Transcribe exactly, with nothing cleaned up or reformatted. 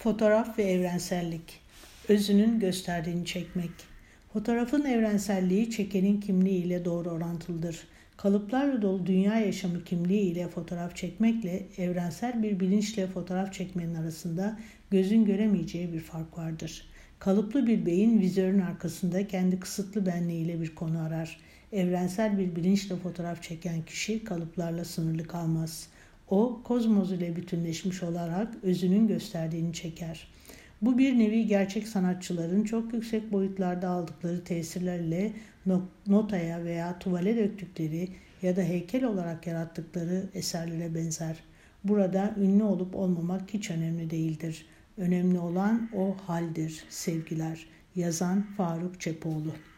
Fotoğraf ve evrensellik. Özünün gösterdiğini çekmek. Fotoğrafın evrenselliği çekenin kimliği ile doğru orantılıdır. Kalıplarla dolu dünya yaşamı kimliği ile fotoğraf çekmekle evrensel bir bilinçle fotoğraf çekmenin arasında gözün göremeyeceği bir fark vardır. Kalıplı bir beyin vizörün arkasında kendi kısıtlı benliğiyle bir konu arar. Evrensel bir bilinçle fotoğraf çeken kişi kalıplarla sınırlı kalmaz. O, kozmos ile bütünleşmiş olarak özünün gösterdiğini çeker. Bu bir nevi gerçek sanatçıların çok yüksek boyutlarda aldıkları tesirlerle notaya veya tuvale döktükleri ya da heykel olarak yarattıkları eserlere benzer. Burada ünlü olup olmamak hiç önemli değildir. Önemli olan o haldir, sevgiler. Yazan Faruk Çepoğlu.